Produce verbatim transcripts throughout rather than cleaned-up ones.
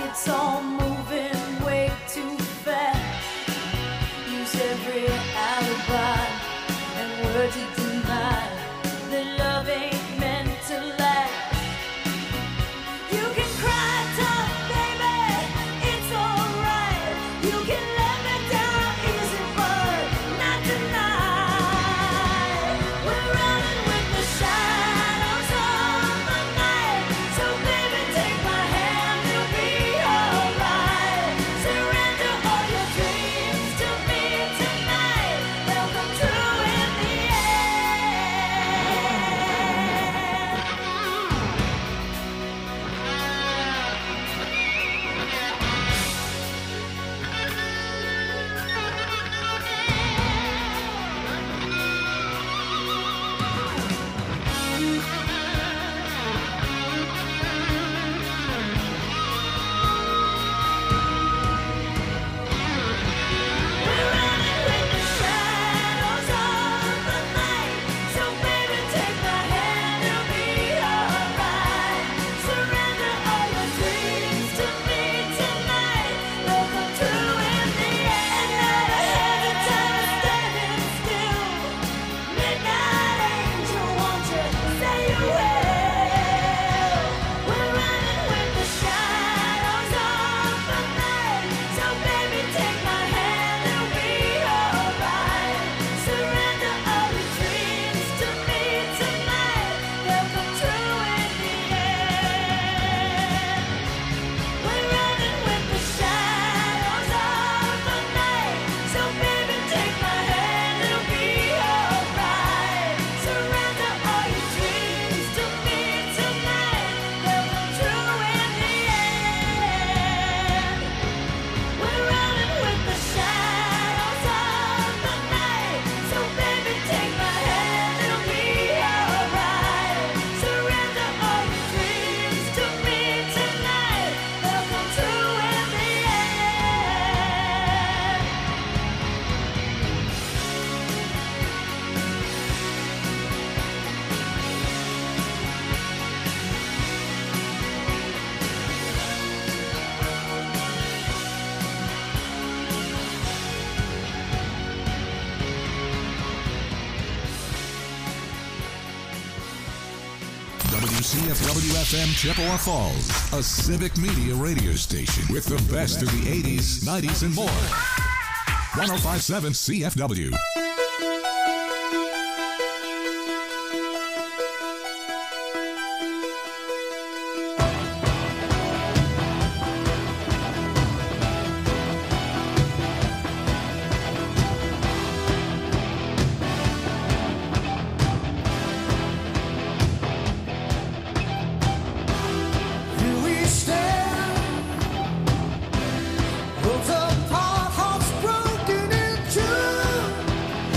it's all moving way too fast. Use every alibi and word to deny that love ain't meant to last. You can cry tough, baby, it's alright. You can let me down easy, but not tonight. We're running with the shadows of the night. So baby, take my hand, you'll be alright. Surrender all your dreams to me tonight. They'll come true in the W C F W F M Chippewa Falls, a civic media radio station with the best of the eighties, nineties, and more. one oh five point seven C F W. Broken in two.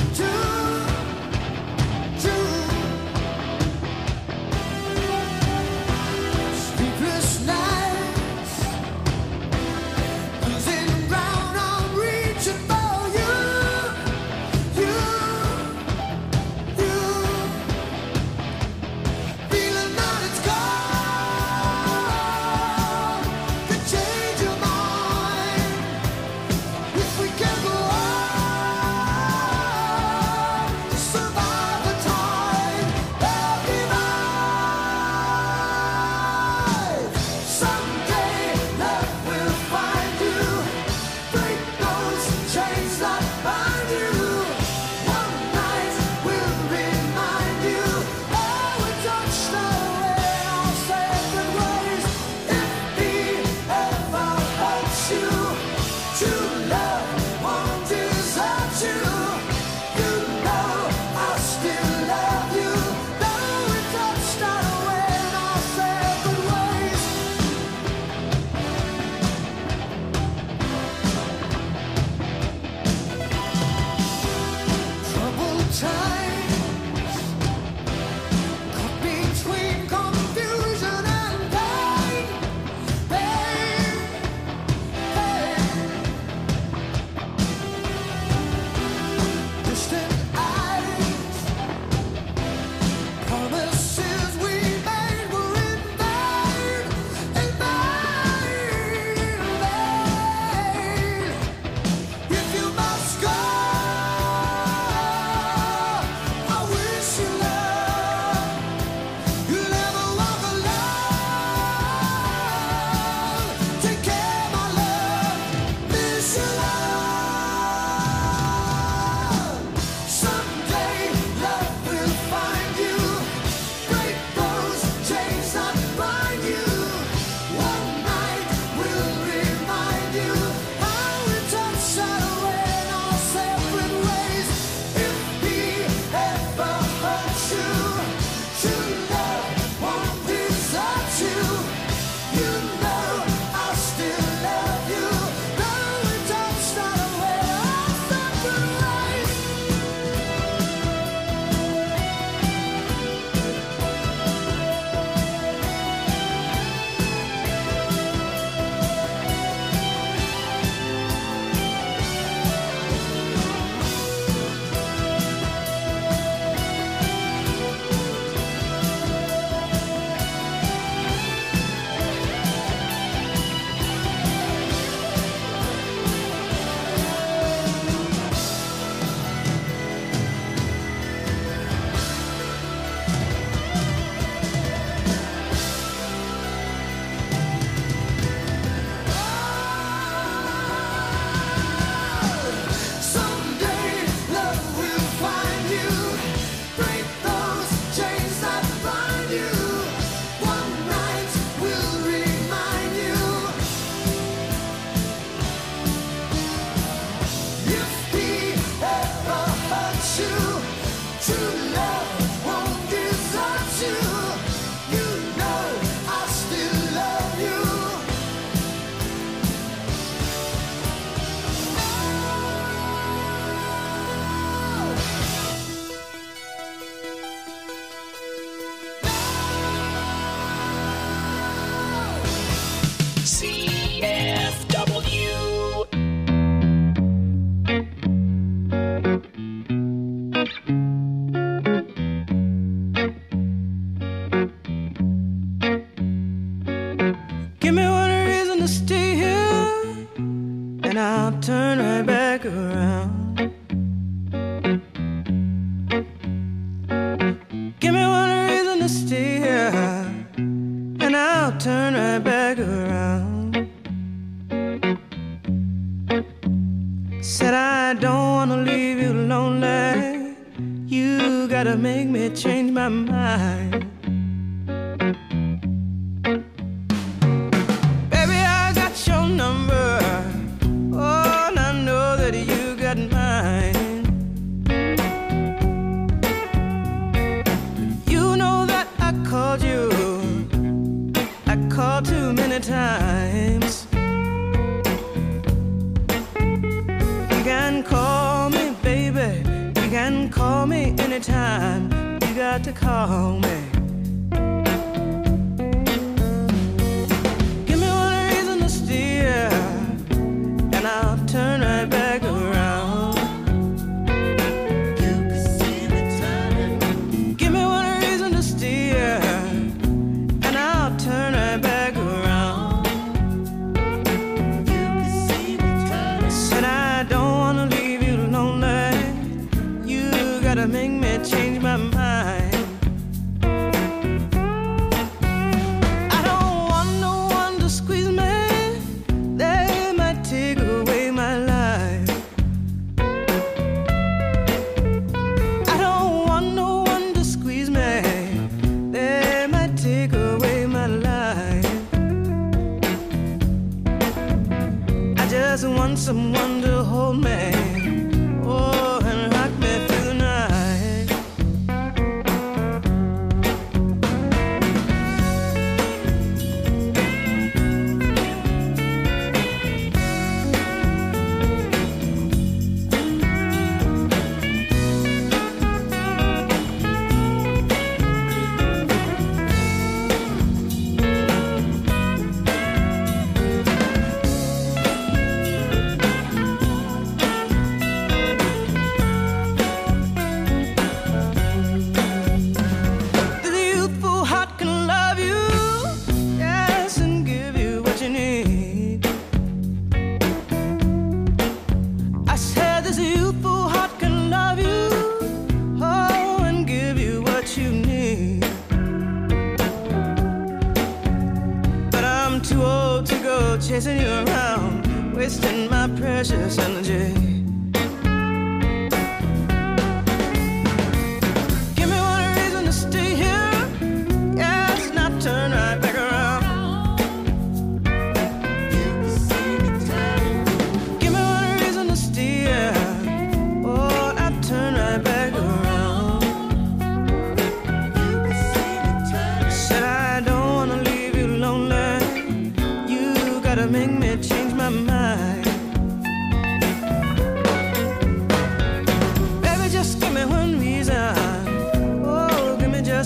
Turn right back around.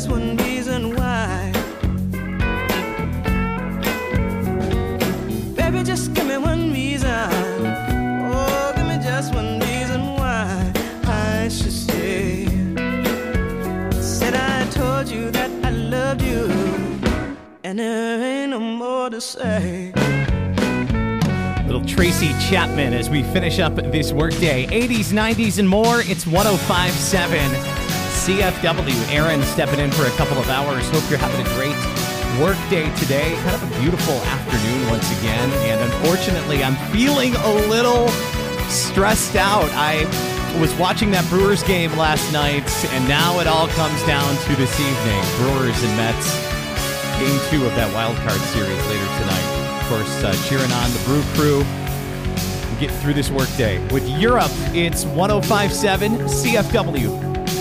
just one reason why. Baby, just give me one reason. Oh, give me just one reason why I should stay. Said I told you that I loved you, and there ain't no more to say. Little Tracy Chapman as we finish up this workday. eighties, nineties, and more. It's one oh five point seven C F W. Aaron stepping in for a couple of hours. Hope you're having a great workday today. Kind of a beautiful afternoon once again. And unfortunately, I'm feeling a little stressed out. I was watching that Brewers game last night, and now it all comes down to this evening. Brewers and Mets. Game two of that wild card series later tonight. Of course, uh, cheering on the Brew Crew. Getting through this workday. With Europe, it's one oh five point seven C F W.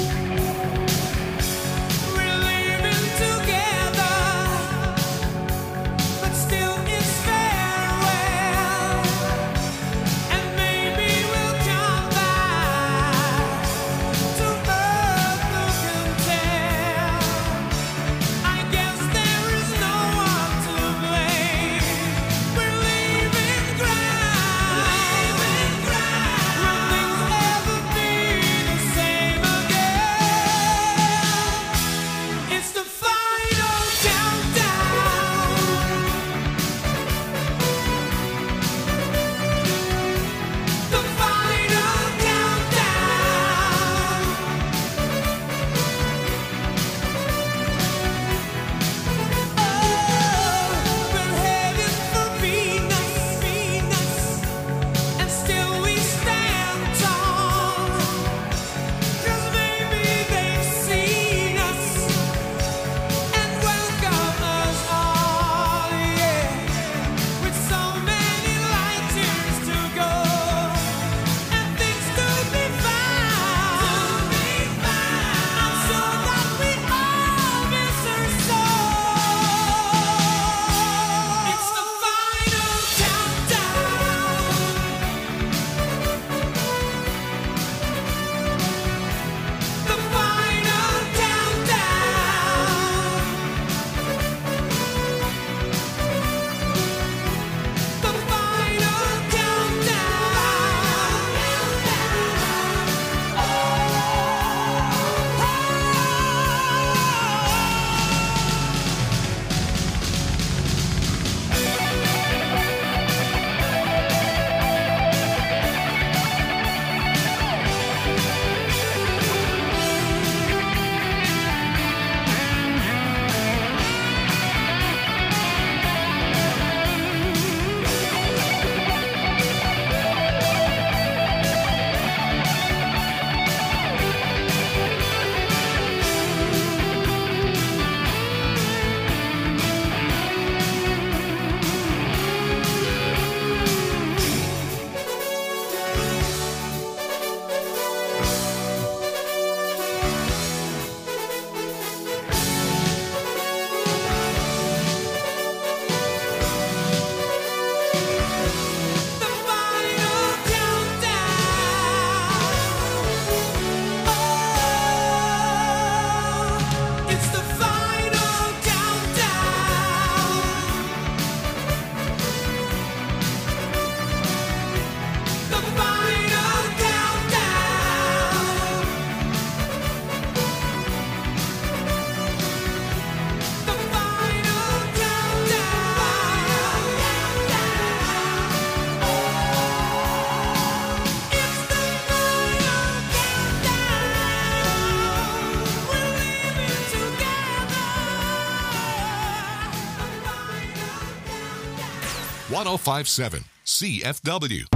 one oh five point seven C F W.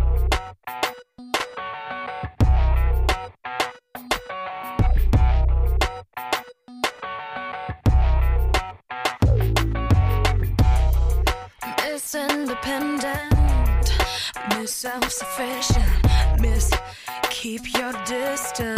Miss Independent, Miss Self-Sufficient, Miss Keep Your Distance,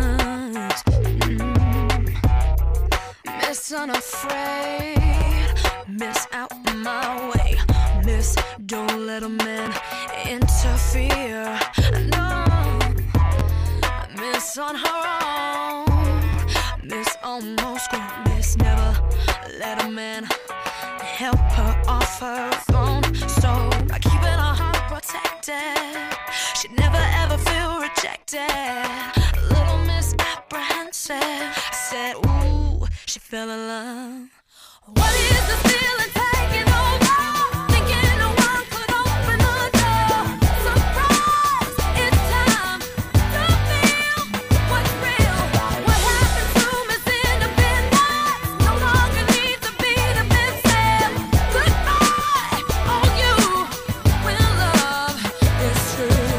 mm. Miss Unafraid, Miss Out My Way, Miss Don't Let a Man Interfere, no, Miss On Her Own, Miss almost grew. Miss never let a man help her off her own. So by keeping her heart protected, she'd never ever feel rejected. A little misapprehensive. I said, ooh, she fell in love. What is the feeling taking over? Thinking no one could open the door. Surprise, it's time to feel what's real. What happened to Miss Independence no longer needs to be defensive. Goodbye, all you when love is true.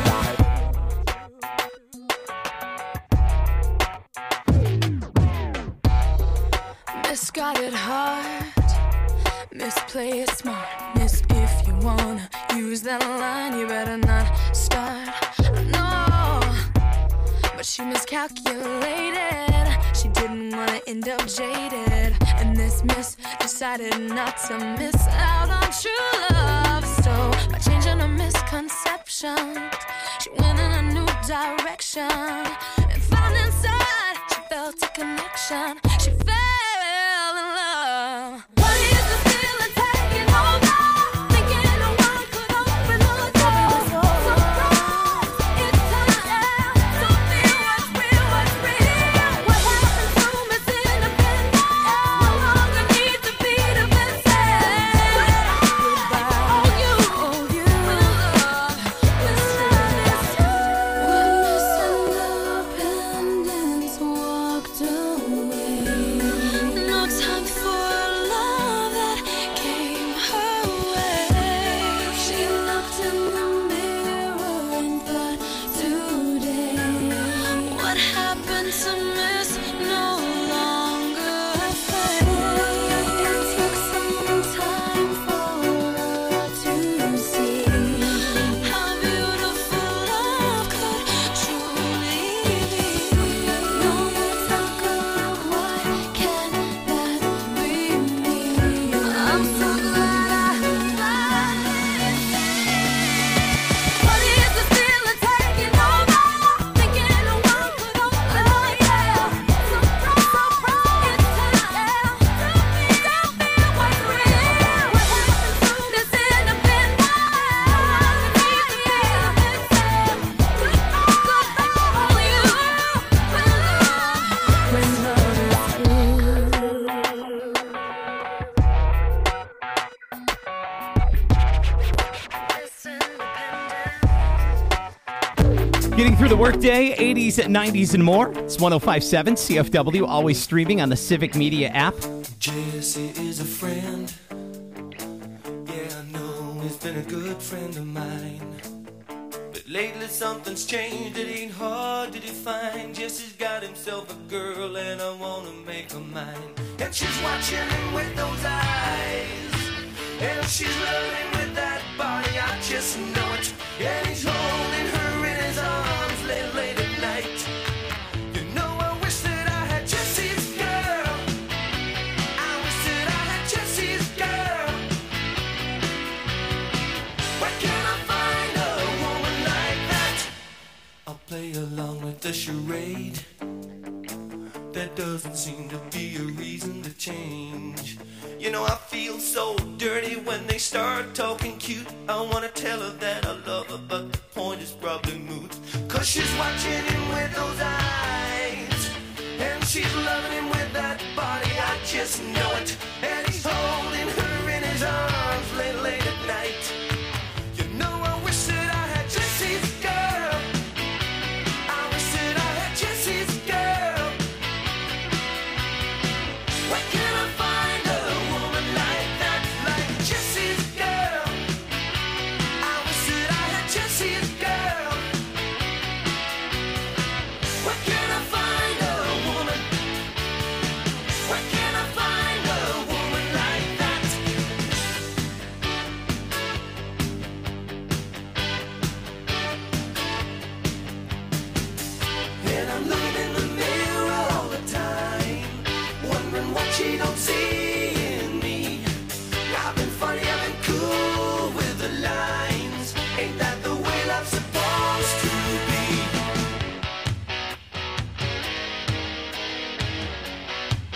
Miss got it hard, Miss play it smart, Miss if you wanna use that line you better not start. No, but she miscalculated, she didn't wanna end up jaded, and this Miss decided not to miss out on true love. So by changing her misconceptions, she went in a new direction and found inside she felt a connection. She fell in love. What is the feeling taking over? Thinking no one could open the door. Surprise, it's time to feel what's real, what's real. What happened to Miss Independence no longer needs to be defensive. Goodbye, all you, all you when love is true. When Miss Independence walked away, no time for love that came her way. She looked in the mirror and thought, today, what happened to Miss no longer fade. It took some time for her to see how beautiful love could truly be. No more talk of why can't that be me? I'm so glad I finally see. What is the feeling taking over? Thinking no one could open the door. Surprise, surprise, it's time to feel what's real. What happened to Miss Independence? Goodbye, all you when love, when love is true. Getting through the workday, eighties, nineties, and more. It's one oh five point seven C F W, always streaming on the Civic Media app. Jesse is a friend. Yeah, I know he's been a good friend of mine. But lately something's changed, it ain't hard to define. Jesse's got himself a girl and I wanna make her mine. And she's watching him with those eyes, and she's loving with that body, I just know it. And he's holding her in his arms late, late at night. You know I wish that I had Jesse's girl. I wish that I had Jesse's girl. Where can I find a woman like that? I'll play along with the charade. There doesn't seem to be a reason to change. You know I feel so dirty when they start talking cute. I wanna tell her that I love her, but the point is probably moot. Cause she's watching him with those eyes, and she's loving him with that body, I just know it. And he's holding her in his arms late, late at night. You know I wish that I had Jesse's girl. I wish that I had Jesse's girl. Where can I find a woman like that, like Jesse's girl? I wish that I had Jesse's girl. Where can I find a woman? Where can I find a woman like that? And I'm looking in the mirror all the time, wondering what she don't see in me. I've been funny, I've been cool with the lines. Ain't that the way love's supposed to be?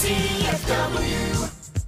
C F W.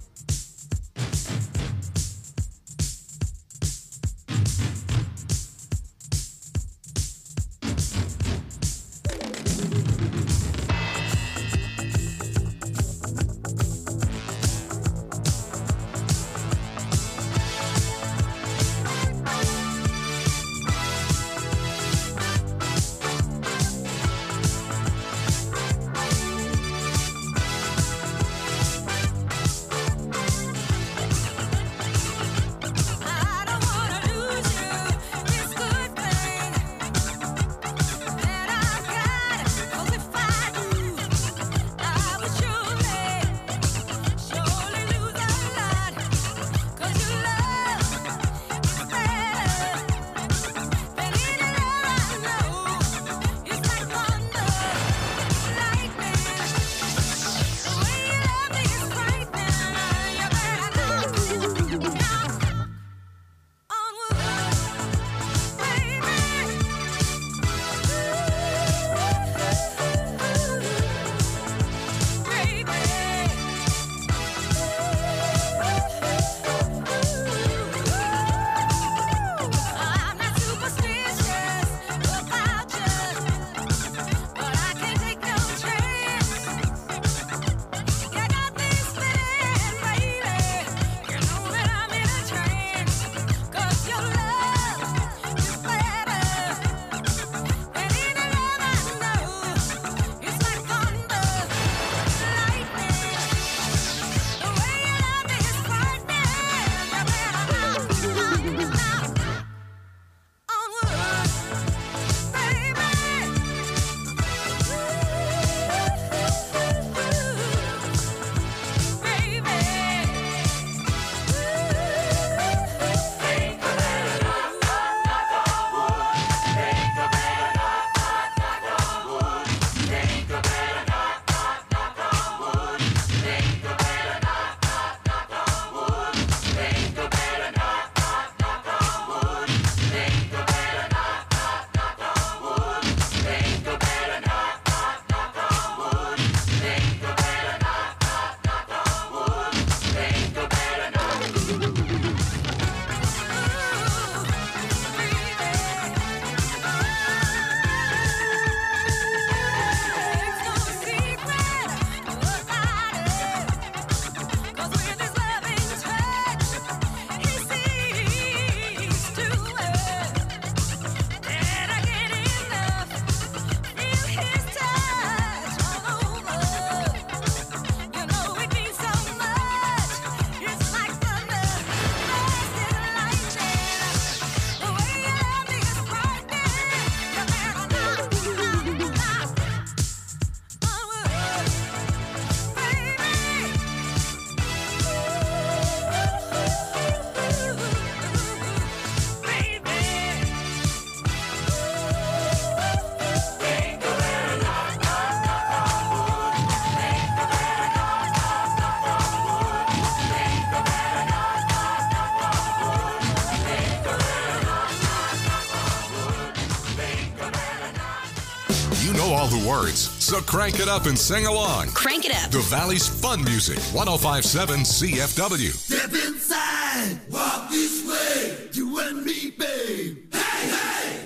All the words, so crank it up and sing along. Crank it up. The Valley's fun music, one oh five point seven C F W. Step inside, walk this way, you and me, babe. Hey, hey!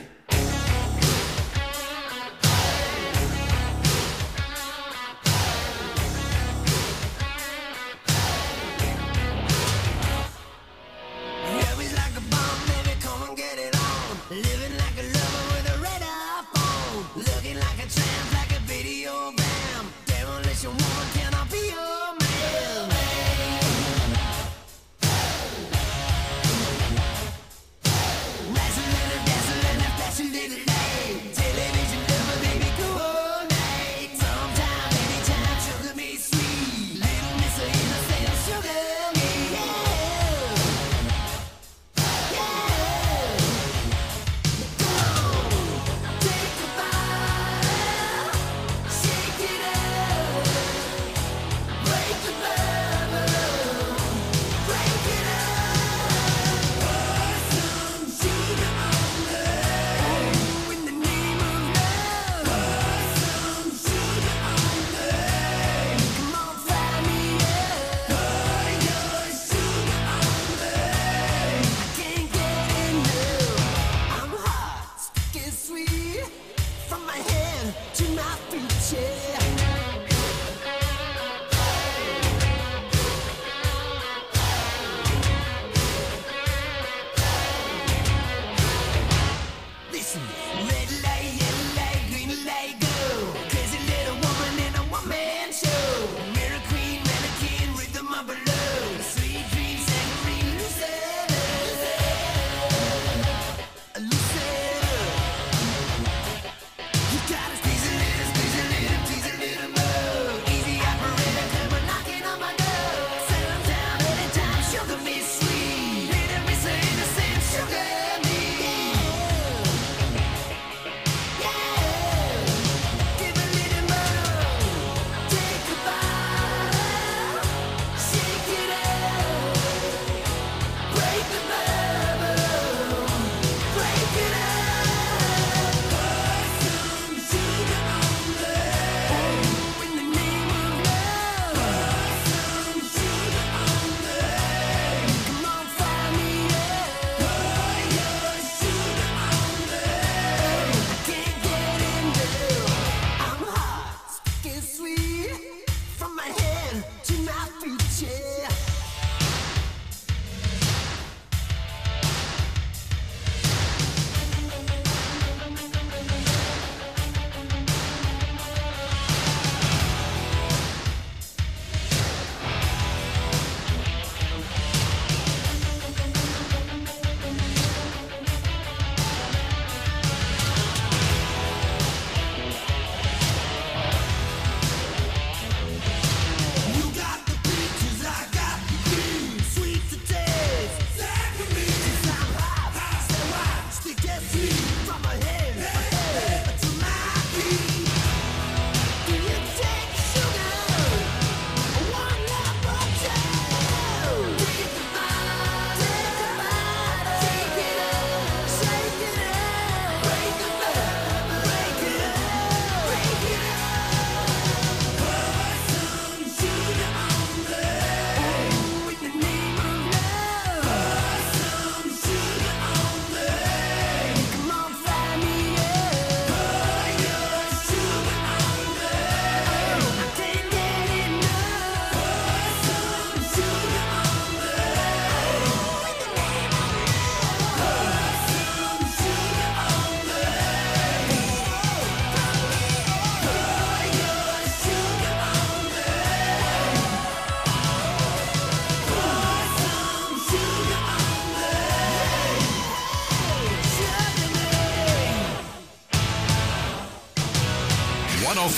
Love like a bomb, baby, come and get it on. Living like a lover with a radar phone. Looking like a tramp, like a video bam. Demolition woman, can I be your man?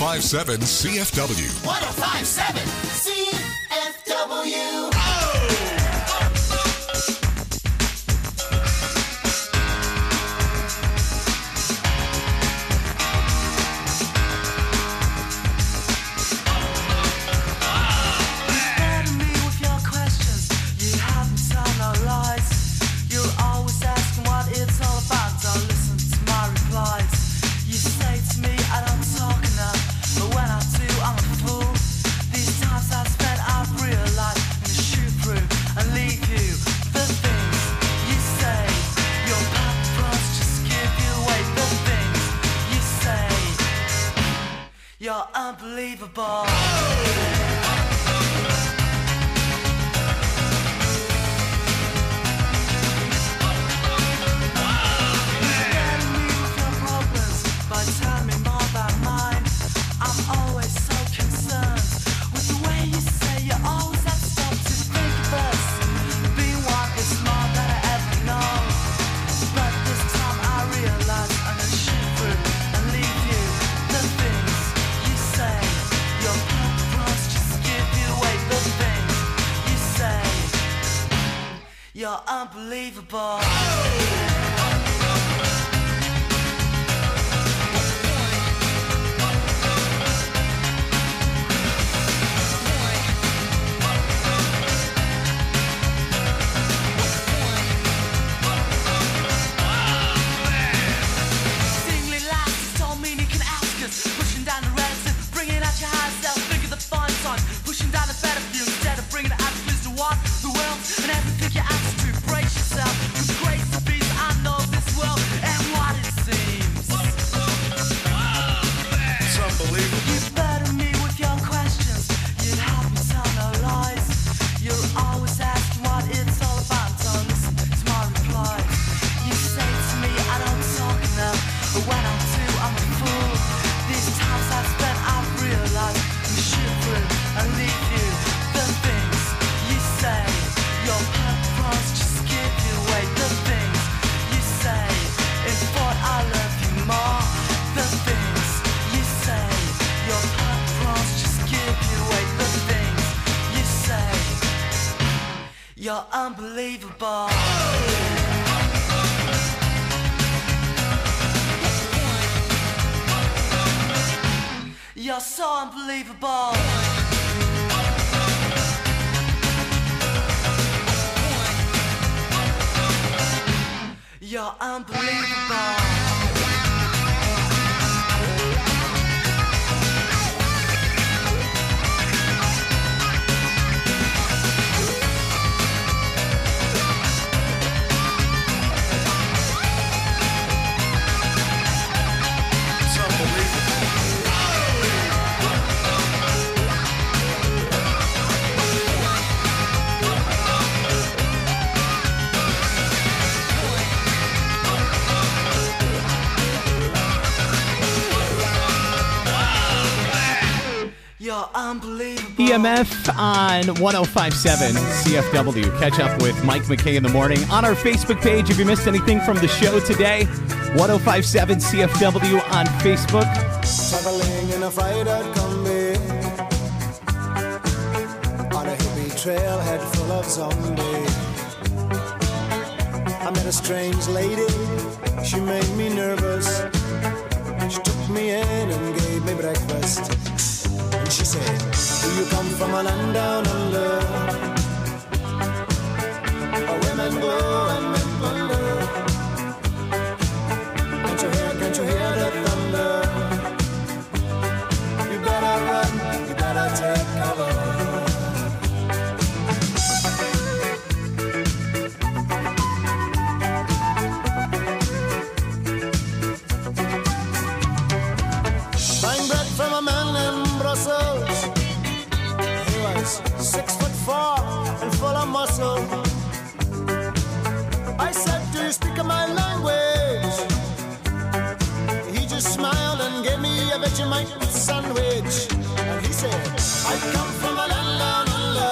five seven C F W. one oh five seven C F W. You're unbelievable. You're unbelievable. Singly lights don't mean you can ask us. Pushing down the reds and bringing out your high self. Figure the fun son. Pushing down the better view instead of bringing the attitudes to what the world and everything you ask to brace yourself. With grace and peace, I know this world and what it seems. It's unbelievable. You better me with your questions. You'd help me tell no lies. You're always asking what it's all about. Don't listen to my replies. You say to me I don't talk enough, but when I do, I'm a fool. These times I've spent, I've realized you shoot through and leave you. The things you say, your purpose just give you away. The things you say, in thought I love you more. The things you say, your purpose just give you away. The things you say, you're unbelievable. You're so unbelievable. You're unbelievable. It's unbelievable. You're unbelievable. E M F on one oh five point seven C F W. Catch up with Mike McKay in the morning on our Facebook page. If you missed anything from the show today, one oh five point seven C F W on Facebook. Traveling in a freighter combi on a hippie trailhead full of zombies. I met a strange lady, she made me nervous. She took me in and gave me breakfast. And she said, do you come from a land down under, where women go and men wonder? Can't you hear, can't you hear the thunder? You better run, you better take cover. Buying bread from a man in Brussels. He was six foot four and full of muscle. I said, do you speak my language? He just smiled and gave me a Vegemite sandwich. And he said, I come from a land down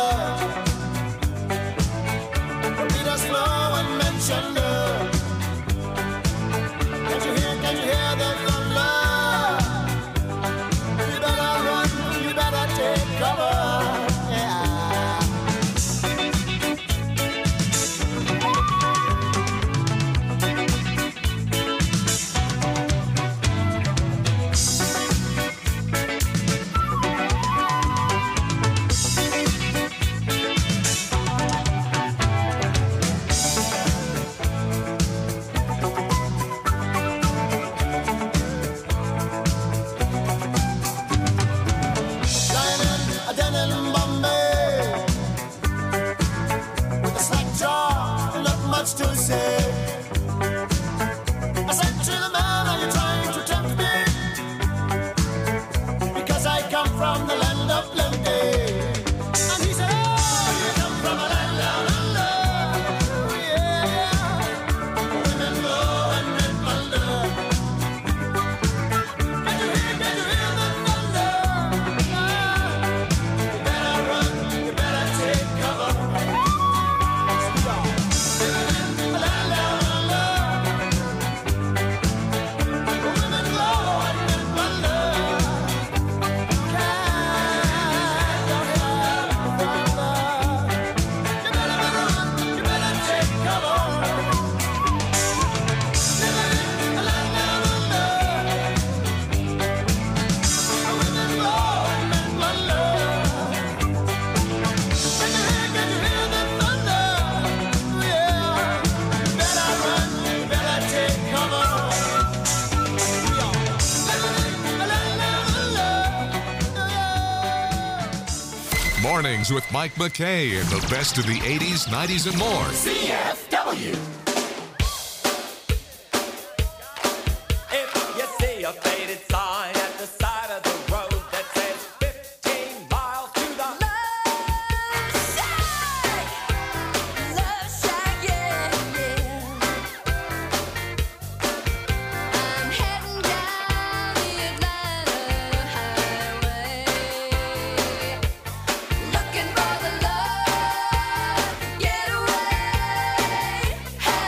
under, where Peter's slow and mentioned. Can't you hear, can't you hear the thunder? You better cover. Yeah. To say, I said to the man, are you trying to tempt me? Because I come from the land of plenty. And he said, oh, you come from a land down under. Yeah, women go and men wonder. Can you hear, can you hear the thunder? Ah, you better run, you better take cover. Mornings with Mike McKay and the best of the eighties, nineties, and more. C F W. If you see a faded sign at the side of the road that says fifteen miles to the Love Shack, Love Shack, yeah, yeah. I'm heading down the Atlanta highway, looking for the love getaway. Had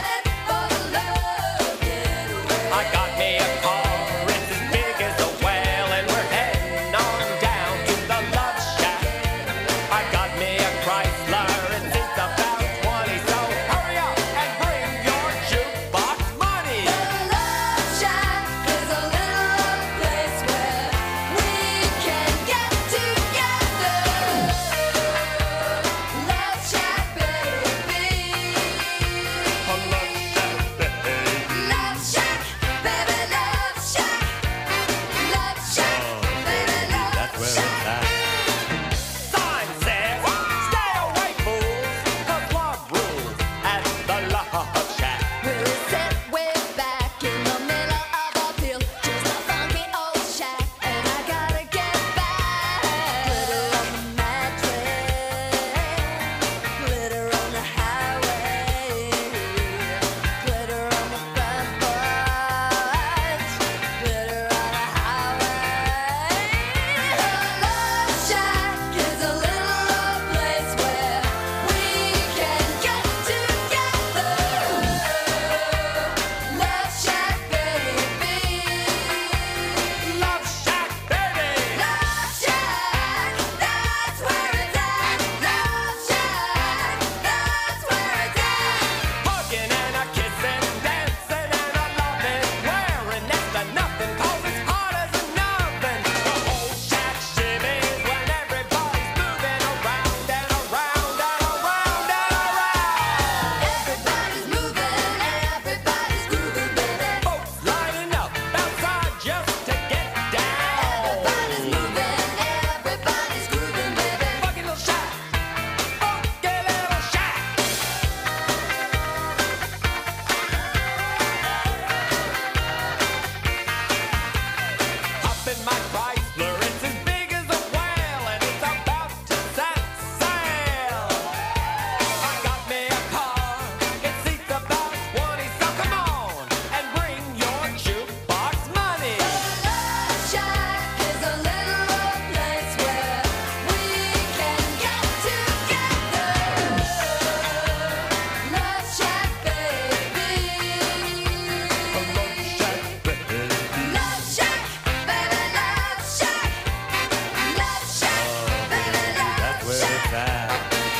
that.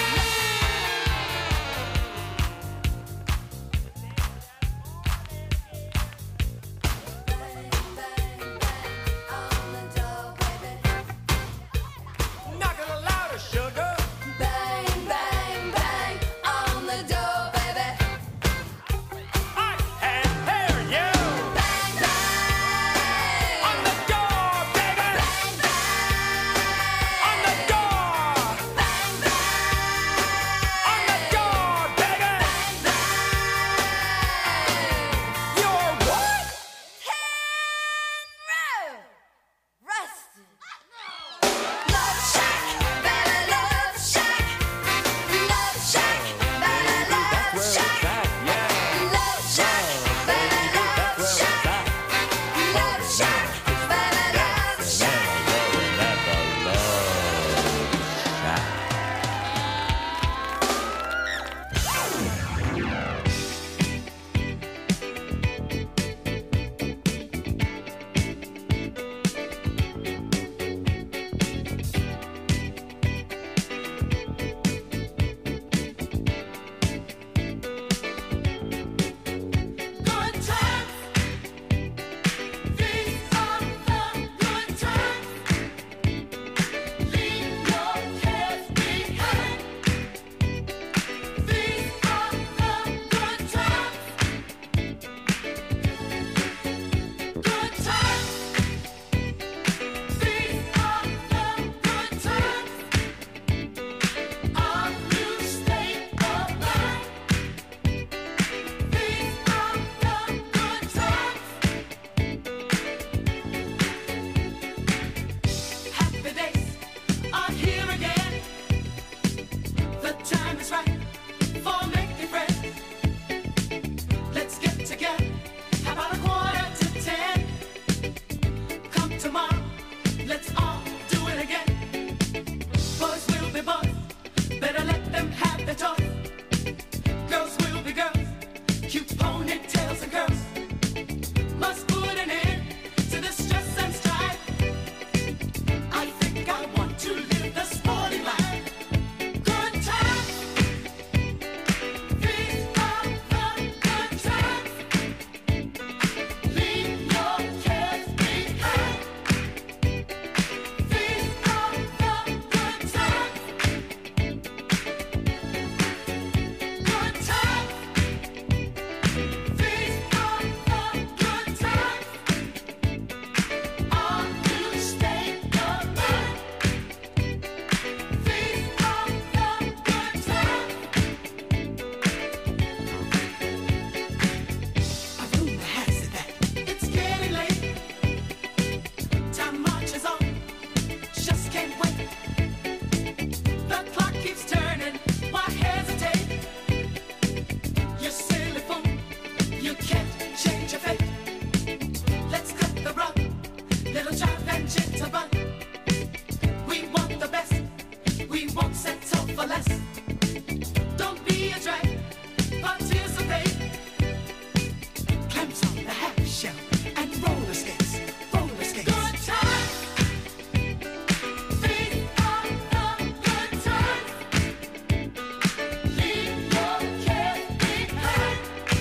Knock it louder, sugar. Bang, bang, bang on the door, baby. I can't hear you. Bang, bang On the door, baby. bang, bang On the door. bang, bang On the door, baby. You're what? Rusted. Love Shack, baby, Love Shack. Love Shack, baby, Love Shack. Love Shack, baby, Love Shack. Love Shack, baby, Love Shack. Good times. These are the good times. Leave your cares behind. These are the good times. Good times. These are the good times. Our new state of mind. These are the good times. Happy days are here again. The time is right for making friends. Let's get together. How about a quarter to ten? Come tomorrow. Let's all do it again. Boys will be boys. Better let them have their toys. Girls will be girls. Cute ponytails and curls. Must put an end to the stress and strife. I think I want to live the sporty life. Good times. These are the good times. Leave your cares behind. These are the good times. Good times. These are the good times. Our new state of mind. These are the good times. A rumor has it that it's getting late. Time marches on, just can't wait. The clock keeps turning, why hesitate? You silly fool, you can't change your fate. Let's cut the rug, little jive and gentle bun. We want the best, we won't settle for less. Don't be a drag, participate. Clams on the half shell and roller skates, roller skates. Good times. These are the good times. Leave your cares behind.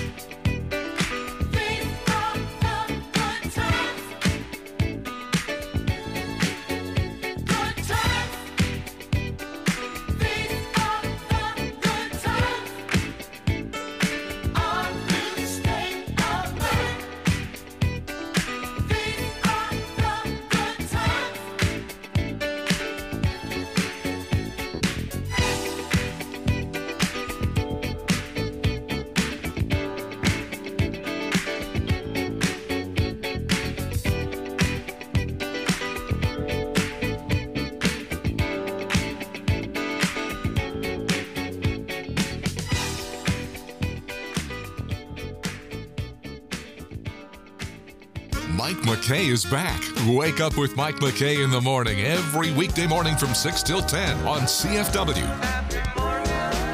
These are the good times. Good times. These are the good times. Our new state of mind. These are the good times. Mike McKay is back. Wake up with Mike McKay in the morning every weekday morning from six till ten on C F W.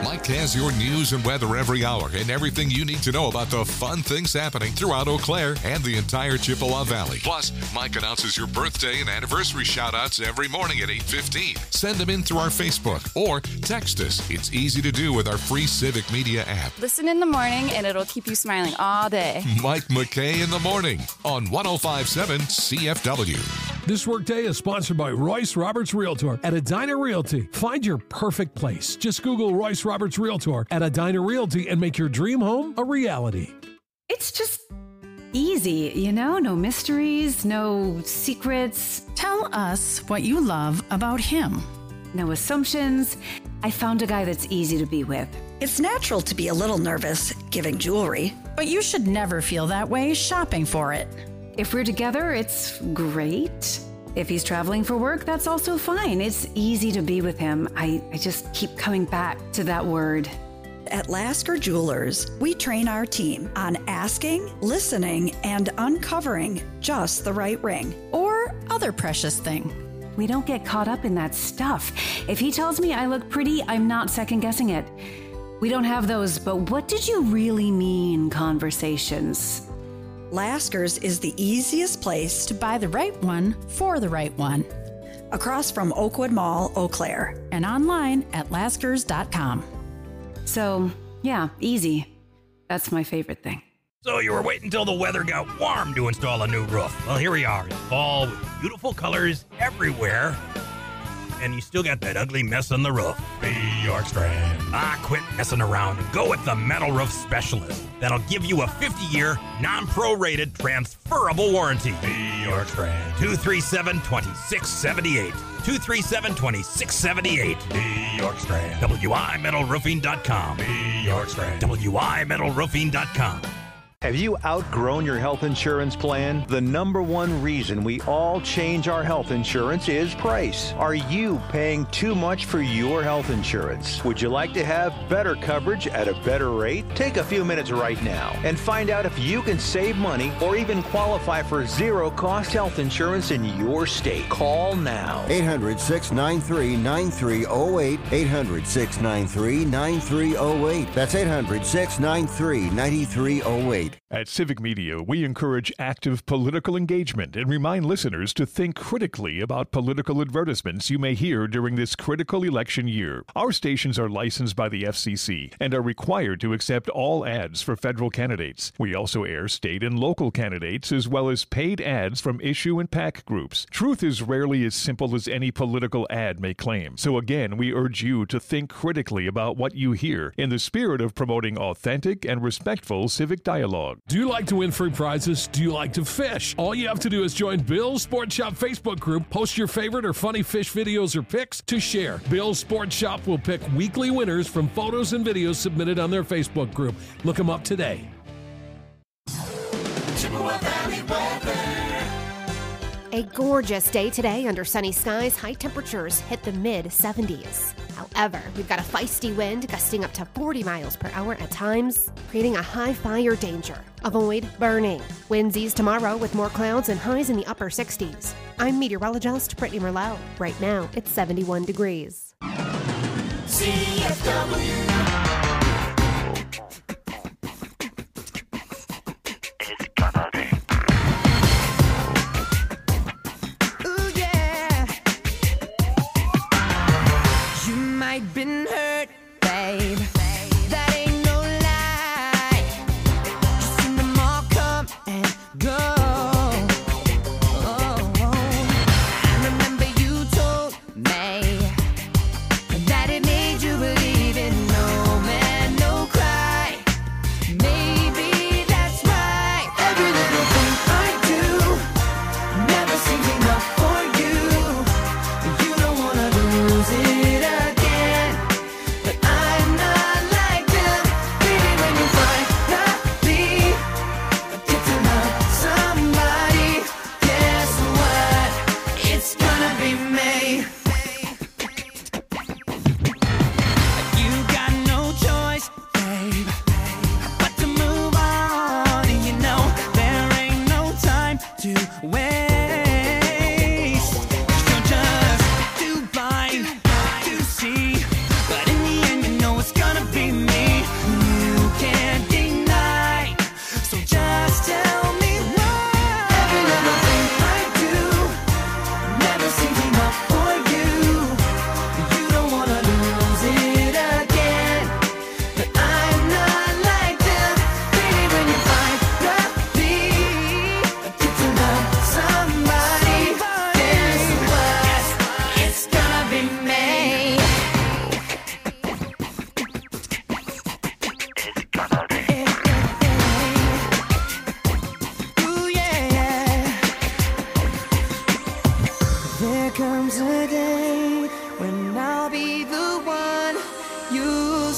Mike has your news and weather every hour and everything you need to know about the fun things happening throughout Eau Claire and the entire Chippewa Valley. Plus, Mike announces your birthday and anniversary shout-outs every morning at eight fifteen. Send them in through our Facebook or text us. It's easy to do with our free Civic Media app. Listen in the morning and it'll keep you smiling all day. Mike McKay in the morning on one oh five point seven C F W. This workday is sponsored by Royce Roberts Realtor at Edina Realty. Find your perfect place. Just Google Royce Roberts Realtor at Edina Realty and make your dream home a reality. It's just easy, you know? No mysteries, no secrets. Tell us what you love about him. No assumptions. I found a guy that's easy to be with. It's natural to be a little nervous giving jewelry. But you should never feel that way shopping for it. If we're together, it's great. If he's traveling for work, that's also fine. It's easy to be with him. I, I just keep coming back to that word. At Lasker Jewelers, we train our team on asking, listening, and uncovering just the right ring. Or other precious thing. We don't get caught up in that stuff. If he tells me I look pretty, I'm not second-guessing it. We don't have those, but what did you really mean conversations. Lasker's is the easiest place to buy the right one for the right one. Across from Oakwood Mall, Eau Claire. And online at laskers dot com. So, yeah, easy. That's my favorite thing. So you were waiting until the weather got warm to install a new roof. Well, here we are in fall with beautiful colors everywhere. And you still got that ugly mess on the roof. Be York Strand. Ah, quit messing around and go with the Metal Roof Specialist. That'll give you a fifty-year, non-prorated, transferable warranty. Be York Strand. two three seven, two six seven eight. two three seven, two six seven eight. Be York Strand. W I metal roofing dot com. Be York Strand. W I metal roofing dot com. Have you outgrown your health insurance plan? The number one reason we all change our health insurance is price. Are you paying too much for your health insurance? Would you like to have better coverage at a better rate? Take a few minutes right now and find out if you can save money or even qualify for zero-cost health insurance in your state. Call now. eight hundred, six nine three, nine three zero eight. eight hundred, six nine three, nine three zero eight. That's eight hundred, six nine three, nine three zero eight. At Civic Media, we encourage active political engagement and remind listeners to think critically about political advertisements you may hear during this critical election year. Our stations are licensed by the F C C and are required to accept all ads for federal candidates. We also air state and local candidates as well as paid ads from issue and PAC groups. Truth is rarely as simple as any political ad may claim. So again, we urge you to think critically about what you hear in the spirit of promoting authentic and respectful civic dialogue. Do you like to win free prizes? Do you like to fish? All you have to do is join Bill's Sports Shop Facebook group, post your favorite or funny fish videos or pics to share. Bill's Sports Shop will pick weekly winners from photos and videos submitted on their Facebook group. Look them up today. Chippewa Valley weather. A gorgeous day today under sunny skies. High temperatures hit the mid seventies. However, we've got a feisty wind gusting up to forty miles per hour at times, creating a high fire danger. Avoid burning. Winds ease tomorrow with more clouds and highs in the upper sixties. I'm meteorologist Brittany Merlot. Right now, it's seventy-one degrees. C F W. Been hurt, babe. That ain't no lie. Just seen them all come and go. Oh, oh. I remember you told me that it made you believe in no man, no cry. Maybe that's right. Every little thing I do never seems enough for you. You don't wanna lose it again.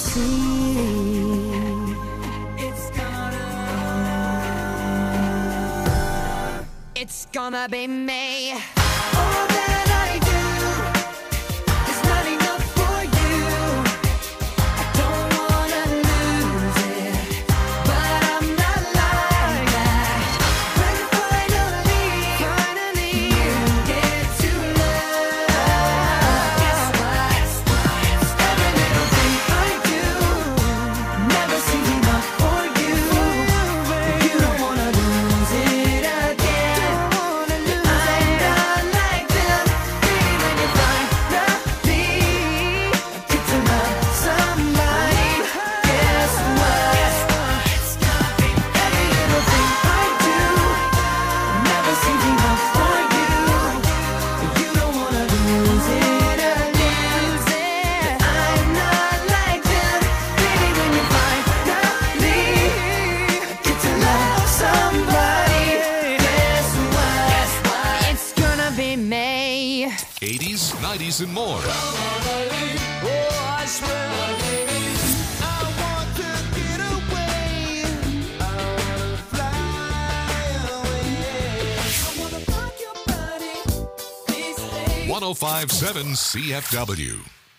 see. It's gonna, It's gonna be me. all that I do is not enough for you. I don't wanna lose it, but I'm not like that. When finally, finally you get to love, guess what? Every little thing I do never seems enough for you. You don't wanna lose it again. I'm not like them. Baby, when you finally get to love somebody, guess what? It's gonna be every little thing I do never seems enough for you. You don't wanna lose it again. I'm not like them. Baby, when you finally get to love somebody, guess what? It's gonna be me. eighties, nineties, and more. Oh, I swear, I want to get away. I wanna fly away. I wanna rock your body. Please stay. one oh five point seven C F W.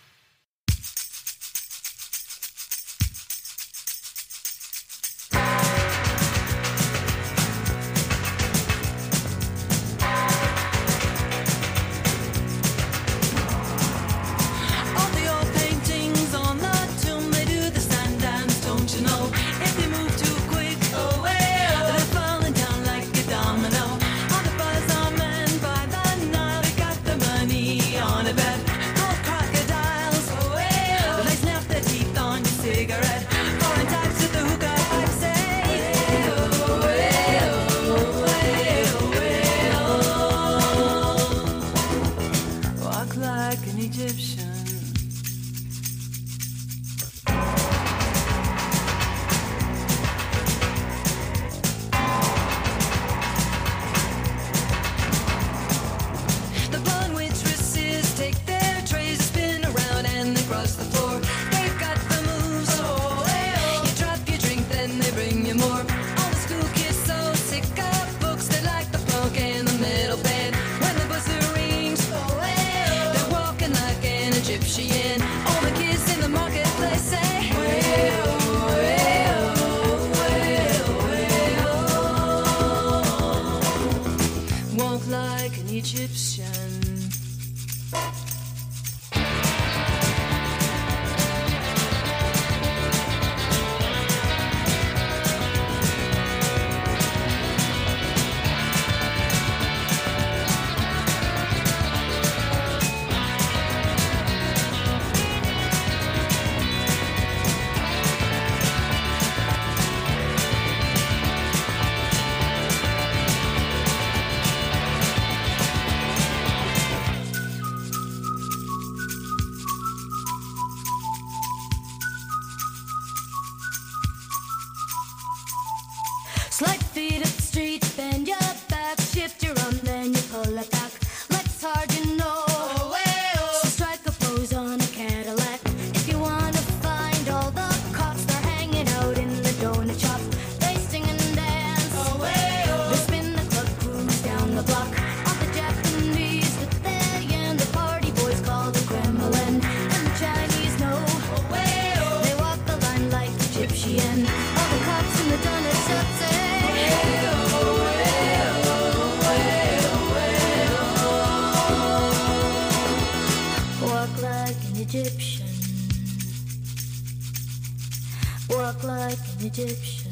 All the old paintings on the tomb, they do the stand dance, don't you know? If they move too quick, oh well, they're falling down like a domino. All the buzz are men by the Nile, they got the money on a bet. Gold crocodiles, oh well, they snap their teeth on your cigarette. Foreign types with the hookah pipe say, oh well, oh well, walk like an Egyptian. The blonde waitresses take their trays, spin around and they cross the floor. They've got the moves, oh well. You drop your drink, then they bring you more. All the school kids so sick of books, they like the punk in the middle bed. When the buzzer rings, oh well, they're walking like an Egyptian. All the kids in the marketplace say, well, well, well, well. Walk like an Egyptian. Slide feet up the street, bend your back, shift your arm, then you pull it back. Let's hard, you know. So strike a pose on a Cadillac. If you wanna find all the cops, they're hanging out in the donut shop. They sing and dance. They spin the club, cruise down the block. All the Japanese with their yen, the party boys call the Kremlin. And the Chinese know. They walk the line like Egyptian. All the cops in the donut shop say, walk like an Egyptian. Walk like an Egyptian.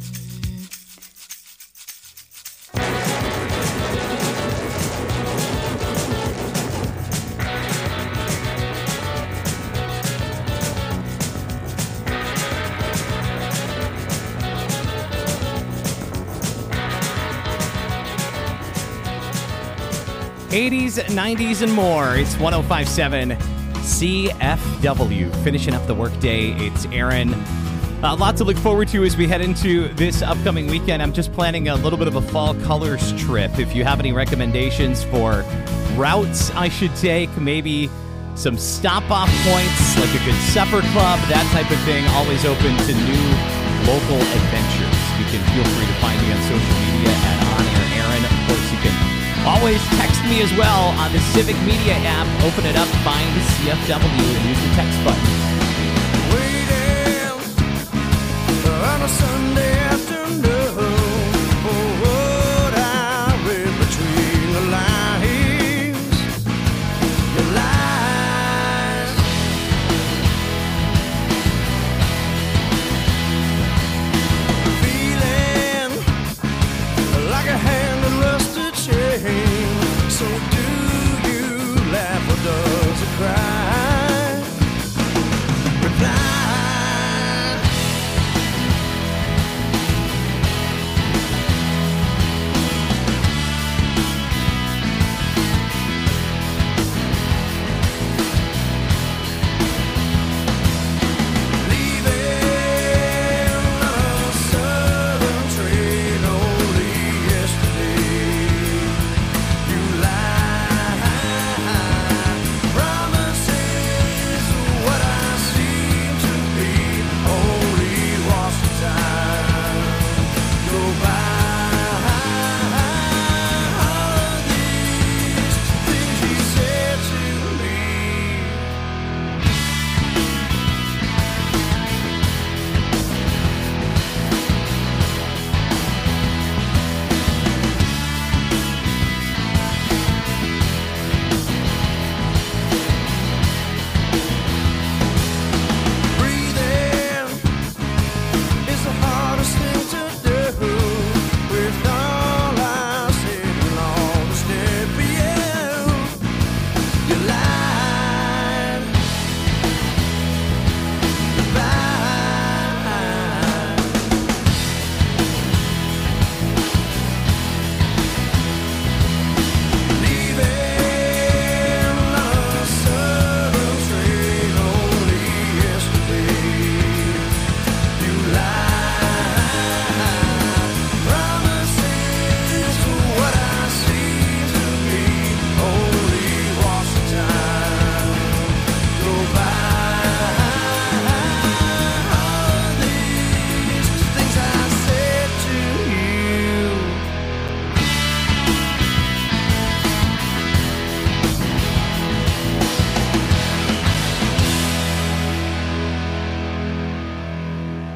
eighties, nineties, and more. It's one oh five point seven C F W. Finishing up the workday, it's Aaron. Uh, lots to look forward to as we head into this upcoming weekend. I'm just planning a little bit of a fall colors trip. If you have any recommendations for routes I should take, maybe some stop-off points, like a good supper club, that type of thing. Always open to new local adventures. You can feel free to find me on social media at On Air Aaron. Of course, you can always text me as well on the Civic Media app. Open it up, find C F W, and use the text button. Waiting on a Sunday afternoon for what I read between the lines. Your lies. Feeling like a hand in rusted chain. So do you laugh or does it cry? Reply.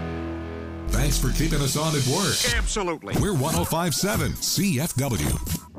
Thanks for keeping us on at work. Absolutely. We're one oh five point seven C F W.